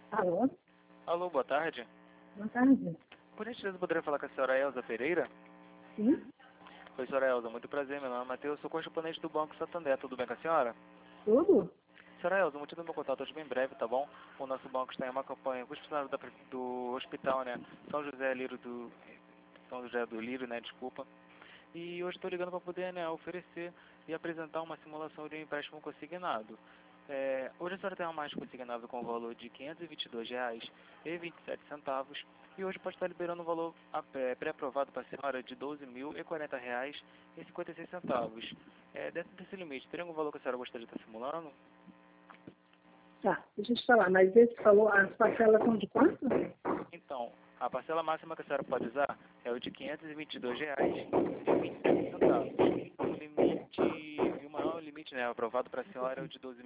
Alô? Alô, boa tarde. Boa tarde. Por gentileza, poderia falar com a senhora Elza Pereira? Sim? Oi, senhora Elza, muito prazer, meu nome é Matheus, sou correspondente do Banco Santander, tudo bem com a senhora? Tudo? Senhora Elza, o motivo do meu contato hoje é bem breve, tá bom? O nosso banco está em uma campanha com os funcionários do hospital, né, São José do Lírio, né, desculpa. E hoje estou ligando para poder, né, oferecer e apresentar uma simulação de um empréstimo consignado. Hoje a senhora tem uma margem consignada com o valor de R$ 522,27 e hoje pode estar liberando um valor pré-aprovado para a senhora de R$ 12.040,56. Dentro desse limite, teria algum valor que a senhora gostaria de estar simulando? Tá, deixa eu te falar, mas esse falou, as parcelas são de quanto? Então, a parcela máxima que a senhora pode usar é o de R$ 522,27. O maior limite, né, aprovado para a senhora é o de R$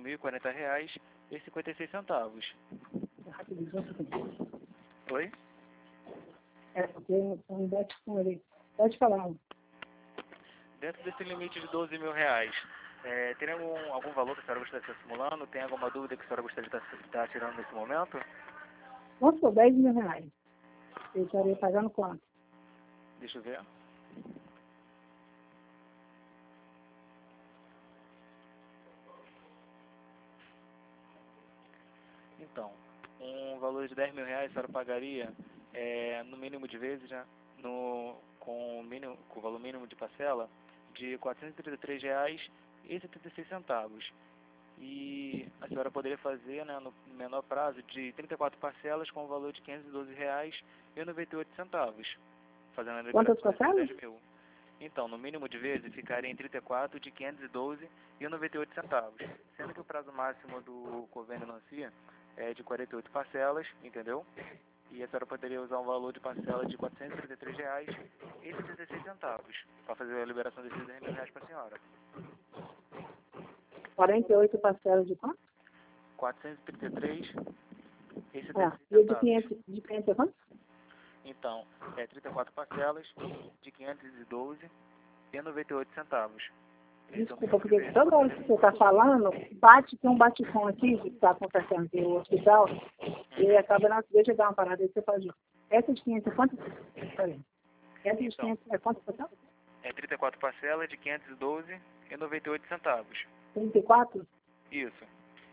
12.040,56. Rapidinho, só um segundo. Oi? Porque um bate com ele. Pode falar. Dentro desse limite de R$ 12.000, teria algum valor que a senhora gostaria de estar simulando? Tem alguma dúvida que a senhora gostaria de estar tirando nesse momento? Vamos por R$ 10.000. Eu estaria pagando quanto? Deixa eu ver. Então, um valor de R$ 10.000 a senhora pagaria no mínimo de vezes, né? Com o valor mínimo de parcela de R$ 433,76. E a senhora poderia fazer, né, no menor prazo de 34 parcelas com o valor de R$ 512,98, fazendo a Quantas liberação de parcelas? 10.000. Então, no mínimo de vezes ficaria em 34 de R$ 512,98, sendo que o prazo máximo do convênio anuncia é de 48 parcelas, entendeu? E a senhora poderia usar um valor de parcela de R$ 433,76 para fazer a liberação desses R$ 10.000 para a senhora. 48 parcelas de quanto? 433,76 E o centavos. de 500 é quanto? Então, 34 parcelas de R$ 512,98. Desculpa, porque toda hora que você está falando, tem um bate-com aqui que está acontecendo aqui no hospital, e acaba não. Deixa eu dar uma parada aí, você pode. Essa de 500 é quanto? Peraí. Essa de Então, 500 é quanto total? 34 parcelas de R$ 512,98. 34? Isso.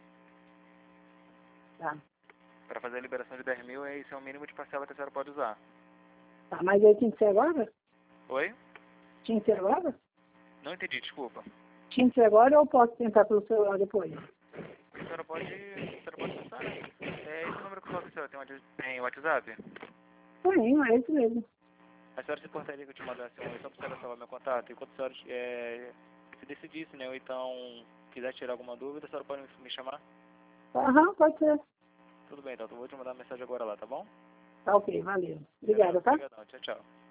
Tá. Para fazer a liberação de 10.000, esse é o mínimo de parcela que a senhora pode usar. Tá, mas aí tinha que ser agora? Oi? Tinha que ser agora? Não entendi, desculpa. Tinha que ser agora ou posso tentar pelo celular depois? A senhora pode passar, né? Esse número que eu falo que a senhora tem WhatsApp? Tenho, é isso mesmo. A senhora se importaria que eu te mandasse um só para a senhora salvar meu contato? E quando a senhora se decidisse, né, ou então quiser tirar alguma dúvida, a senhora pode me chamar? Aham, pode ser. Tudo bem, então eu vou te mandar uma mensagem agora lá, tá bom? Tá ok, valeu. Obrigada, tá? Obrigadão, tchau, tchau.